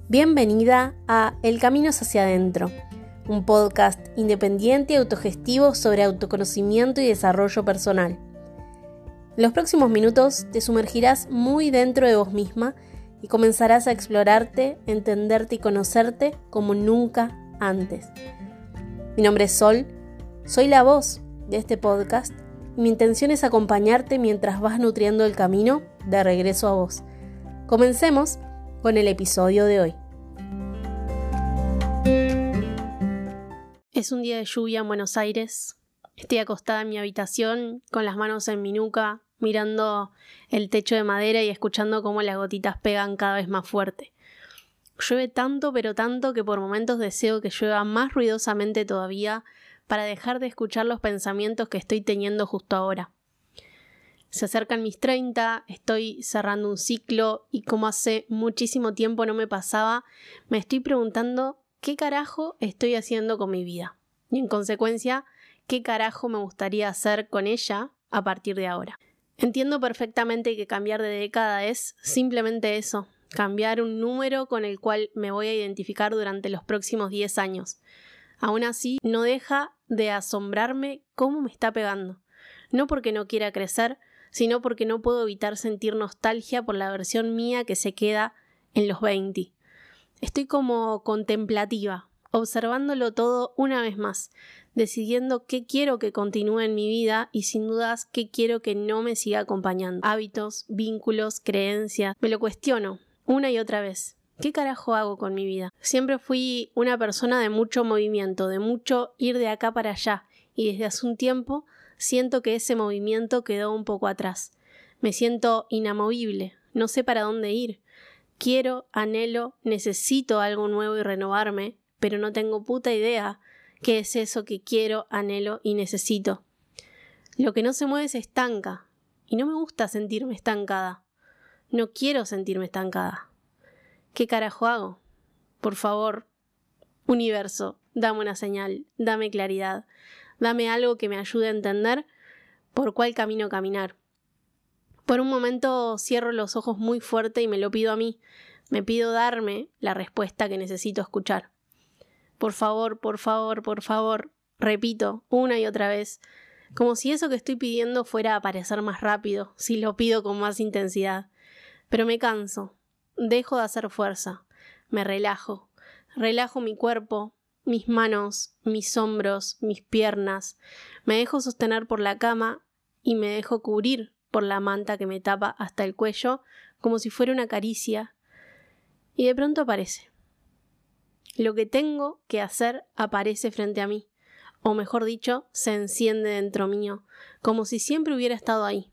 Bienvenida a El Camino hacia adentro, un podcast independiente y autogestivo sobre autoconocimiento y desarrollo personal. En los próximos minutos te sumergirás muy dentro de vos misma y comenzarás a explorarte, entenderte y conocerte como nunca antes. Mi nombre es Sol, soy la voz de este podcast y mi intención es acompañarte mientras vas nutriendo el camino de regreso a vos. Comencemos con el episodio de hoy. Es un día de lluvia en Buenos Aires. Estoy acostada en mi habitación con las manos en mi nuca, mirando el techo de madera y escuchando cómo las gotitas pegan cada vez más fuerte. Llueve tanto, pero tanto que por momentos deseo que llueva más ruidosamente todavía para dejar de escuchar los pensamientos que estoy teniendo justo ahora. Se acercan mis 30, estoy cerrando un ciclo y como hace muchísimo tiempo no me pasaba, me estoy preguntando ¿qué carajo estoy haciendo con mi vida? Y en consecuencia, ¿qué carajo me gustaría hacer con ella a partir de ahora? Entiendo perfectamente que cambiar de década es simplemente eso, cambiar un número con el cual me voy a identificar durante los próximos 10 años. Aún así, no deja de asombrarme cómo me está pegando. No porque no quiera crecer, sino porque no puedo evitar sentir nostalgia por la versión mía que se queda en los 20. Estoy como contemplativa, observándolo todo una vez más, decidiendo qué quiero que continúe en mi vida y sin dudas qué quiero que no me siga acompañando. Hábitos, vínculos, creencias. Me lo cuestiono una y otra vez. ¿Qué carajo hago con mi vida? Siempre fui una persona de mucho movimiento, de mucho ir de acá para allá, y desde hace un tiempo siento que ese movimiento quedó un poco atrás. Me siento inamovible, no sé para dónde ir. Quiero, anhelo, necesito algo nuevo y renovarme, pero no tengo puta idea qué es eso que quiero, anhelo y necesito. Lo que no se mueve se estanca, y no me gusta sentirme estancada. No quiero sentirme estancada. ¿Qué carajo hago? Por favor, universo, dame una señal, dame claridad, dame algo que me ayude a entender por cuál camino caminar. Por un momento cierro los ojos muy fuerte y me lo pido a mí. Me pido darme la respuesta que necesito escuchar. Por favor, por favor, por favor, repito una y otra vez, como si eso que estoy pidiendo fuera a aparecer más rápido, si lo pido con más intensidad. Pero me canso, dejo de hacer fuerza, me relajo mi cuerpo, mis manos, mis hombros, mis piernas, me dejo sostener por la cama y me dejo cubrir por la manta que me tapa hasta el cuello, como si fuera una caricia, y de pronto aparece. Lo que tengo que hacer aparece frente a mí, o mejor dicho, se enciende dentro mío, como si siempre hubiera estado ahí.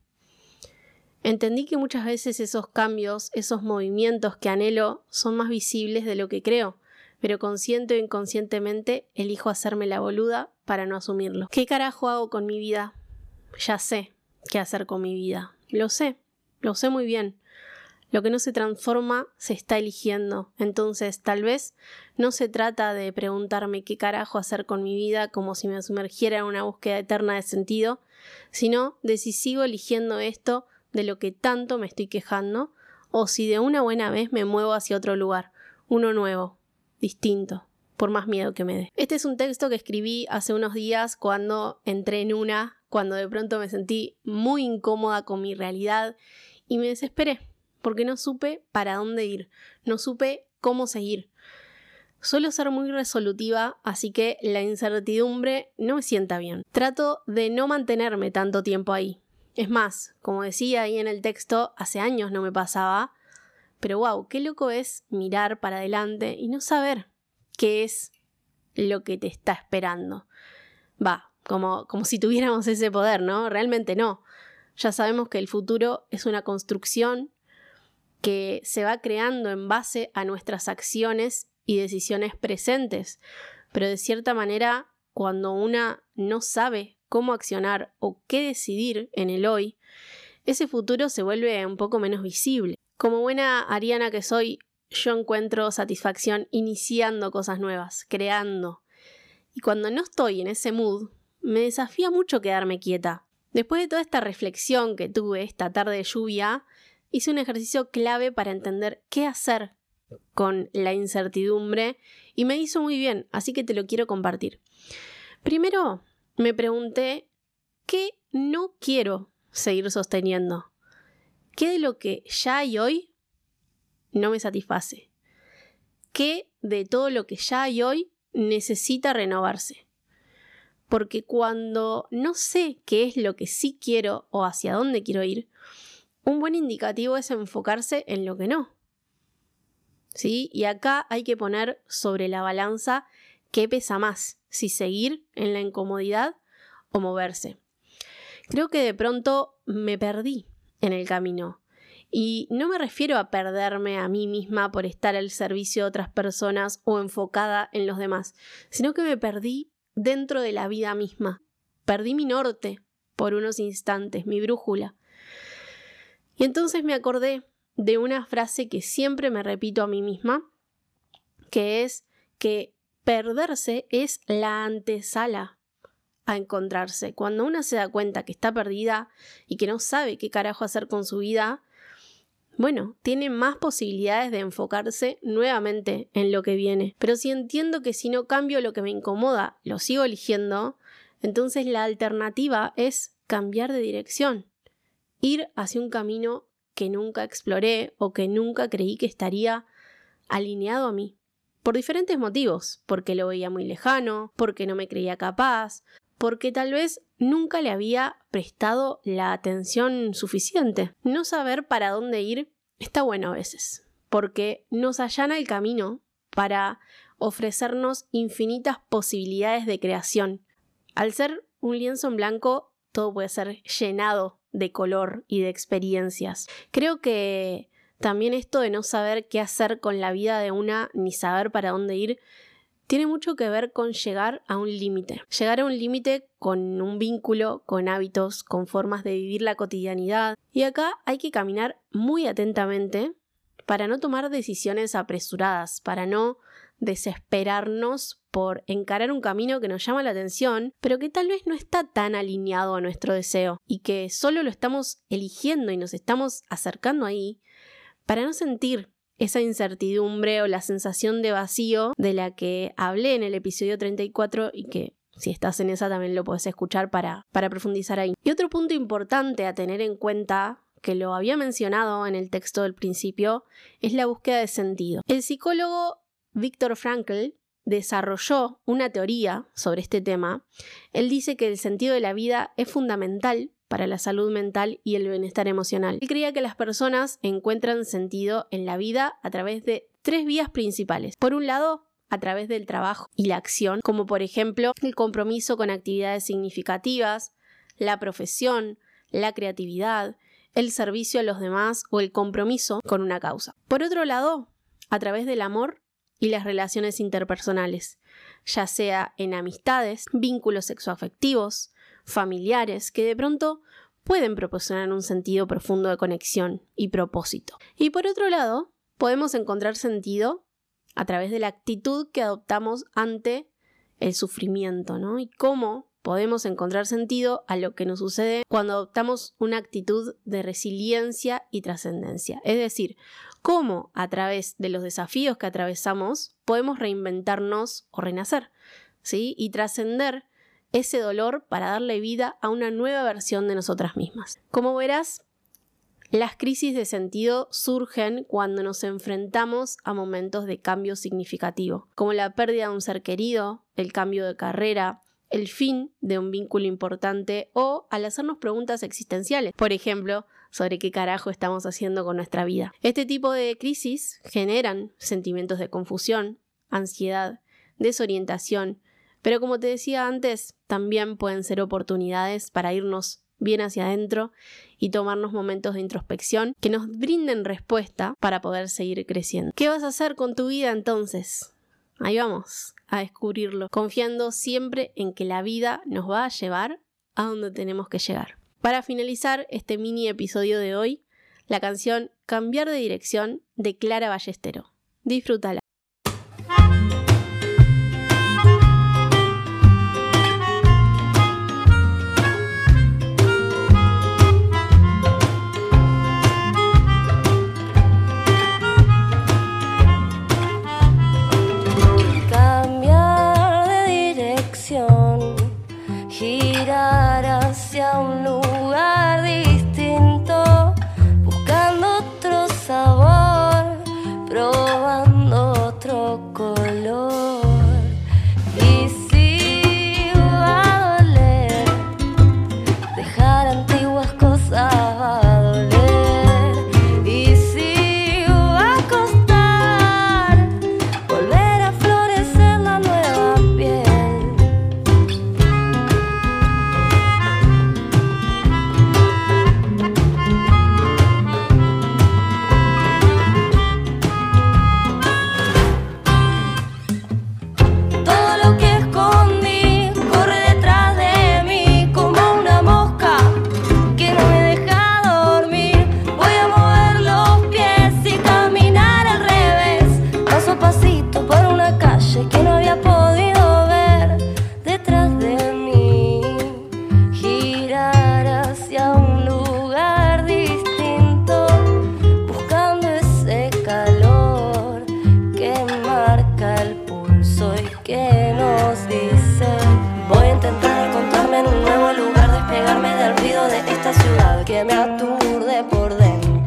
Entendí que muchas veces esos cambios, esos movimientos que anhelo, son más visibles de lo que creo, pero consciente o inconscientemente elijo hacerme la boluda para no asumirlo. ¿Qué carajo hago con mi vida? Ya sé qué hacer con mi vida. Lo sé muy bien. Lo que no se transforma se está eligiendo. Entonces, tal vez no se trata de preguntarme qué carajo hacer con mi vida como si me sumergiera en una búsqueda eterna de sentido, sino de si sigo eligiendo esto de lo que tanto me estoy quejando o si de una buena vez me muevo hacia otro lugar, uno nuevo, distinto, por más miedo que me dé. Este es un texto que escribí hace unos días cuando entré en cuando de pronto me sentí muy incómoda con mi realidad y me desesperé, porque no supe para dónde ir, no supe cómo seguir. Suelo ser muy resolutiva, así que la incertidumbre no me sienta bien. Trato de no mantenerme tanto tiempo ahí. Es más, como decía ahí en el texto, hace años no me pasaba, pero wow, qué loco es mirar para adelante y no saber qué es lo que te está esperando. Como si tuviéramos ese poder, ¿no? Realmente no. Ya sabemos que el futuro es una construcción que se va creando en base a nuestras acciones y decisiones presentes. Pero de cierta manera, cuando una no sabe cómo accionar o qué decidir en el hoy, ese futuro se vuelve un poco menos visible. Como buena ariana que soy, yo encuentro satisfacción iniciando cosas nuevas, creando. Y cuando no estoy en ese mood, me desafía mucho quedarme quieta. Después de toda esta reflexión que tuve esta tarde de lluvia, hice un ejercicio clave para entender qué hacer con la incertidumbre y me hizo muy bien, así que te lo quiero compartir. Primero me pregunté, ¿qué no quiero seguir sosteniendo? ¿Qué de lo que ya hay hoy no me satisface? ¿Qué de todo lo que ya hay hoy necesita renovarse? Porque cuando no sé qué es lo que sí quiero o hacia dónde quiero ir, un buen indicativo es enfocarse en lo que no. ¿Sí? Y acá hay que poner sobre la balanza qué pesa más, si seguir en la incomodidad o moverse. Creo que de pronto me perdí en el camino. Y no me refiero a perderme a mí misma por estar al servicio de otras personas o enfocada en los demás, sino que me perdí dentro de la vida misma. Perdí mi norte por unos instantes, mi brújula. Y entonces me acordé de una frase que siempre me repito a mí misma, que es que perderse es la antesala a encontrarse. Cuando una se da cuenta que está perdida y que no sabe qué carajo hacer con su vida, bueno, tiene más posibilidades de enfocarse nuevamente en lo que viene. Pero si entiendo que si no cambio lo que me incomoda, lo sigo eligiendo, entonces la alternativa es cambiar de dirección, ir hacia un camino que nunca exploré o que nunca creí que estaría alineado a mí. Por diferentes motivos, porque lo veía muy lejano, porque no me creía capaz, porque tal vez nunca le había prestado la atención suficiente. No saber para dónde ir está bueno a veces, porque nos allana el camino para ofrecernos infinitas posibilidades de creación. Al ser un lienzo en blanco, todo puede ser llenado de color y de experiencias. Creo que también esto de no saber qué hacer con la vida de una ni saber para dónde ir tiene mucho que ver con llegar a un límite. Llegar a un límite con un vínculo, con hábitos, con formas de vivir la cotidianidad. Y acá hay que caminar muy atentamente para no tomar decisiones apresuradas, para no desesperarnos por encarar un camino que nos llama la atención, pero que tal vez no está tan alineado a nuestro deseo y que solo lo estamos eligiendo y nos estamos acercando ahí para no sentir esa incertidumbre o la sensación de vacío de la que hablé en el episodio 34 y que si estás en esa también lo podés escuchar para profundizar ahí. Y otro punto importante a tener en cuenta, que lo había mencionado en el texto del principio, es la búsqueda de sentido. El psicólogo Viktor Frankl desarrolló una teoría sobre este tema. Él dice que el sentido de la vida es fundamental para la salud mental y el bienestar emocional. Él creía que las personas encuentran sentido en la vida a través de 3 vías principales. Por un lado, a través del trabajo y la acción, como por ejemplo el compromiso con actividades significativas, la profesión, la creatividad, el servicio a los demás o el compromiso con una causa. Por otro lado, a través del amor y las relaciones interpersonales, ya sea en amistades, vínculos sexoafectivos, familiares, que de pronto pueden proporcionar un sentido profundo de conexión y propósito. Y por otro lado, podemos encontrar sentido a través de la actitud que adoptamos ante el sufrimiento, ¿no? Y cómo podemos encontrar sentido a lo que nos sucede cuando adoptamos una actitud de resiliencia y trascendencia. Es decir, cómo a través de los desafíos que atravesamos podemos reinventarnos o renacer, ¿sí? Y trascender ese dolor para darle vida a una nueva versión de nosotras mismas. Como verás, las crisis de sentido surgen cuando nos enfrentamos a momentos de cambio significativo, como la pérdida de un ser querido, el cambio de carrera, el fin de un vínculo importante o al hacernos preguntas existenciales, por ejemplo, sobre qué carajo estamos haciendo con nuestra vida. Este tipo de crisis generan sentimientos de confusión, ansiedad, desorientación, pero como te decía antes, también pueden ser oportunidades para irnos bien hacia adentro y tomarnos momentos de introspección que nos brinden respuesta para poder seguir creciendo. ¿Qué vas a hacer con tu vida entonces? Ahí vamos a descubrirlo, confiando siempre en que la vida nos va a llevar a donde tenemos que llegar. Para finalizar este mini episodio de hoy, la canción Cambiar de Dirección de Clara Ballestero. Disfrútala.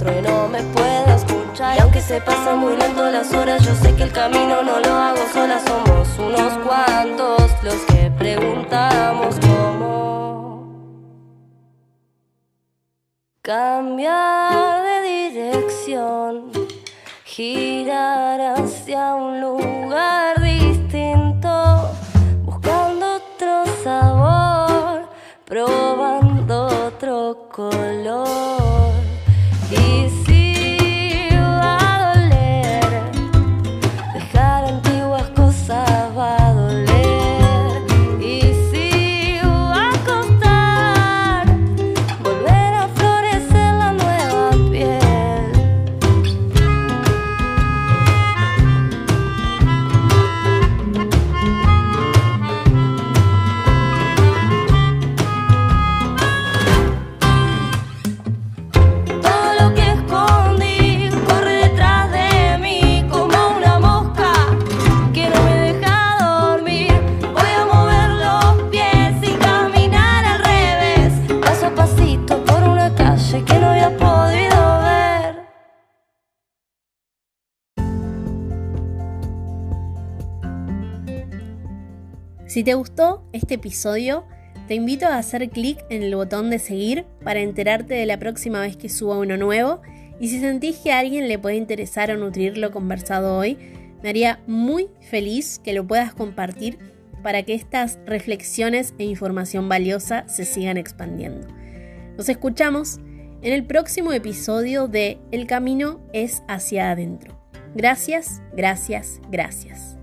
adentro y no me puedo escuchar. Y aunque se pasan muy lento las horas, yo sé que el camino no lo hago sola. Somos unos cuantos los que preguntamos cómo cambiar de dirección, girar hacia un lugar distinto, buscando otro sabor, probando otro color. Y si va a doler, dejar antiguas cosas va a doler. Y si va a costar volver a florecer la nueva piel. Todo lo que escondí corre detrás de mí como una mosca que no me deja dormir. Voy a mover los pies y caminar al revés, paso a pasito por una calle que no había podido ver. Si te gustó este episodio, te invito a hacer clic en el botón de seguir para enterarte de la próxima vez que suba uno nuevo, y si sentís que a alguien le puede interesar o nutrir lo conversado hoy, me haría muy feliz que lo puedas compartir para que estas reflexiones e información valiosa se sigan expandiendo. Nos escuchamos en el próximo episodio de El camino es hacia adentro. Gracias, gracias, gracias.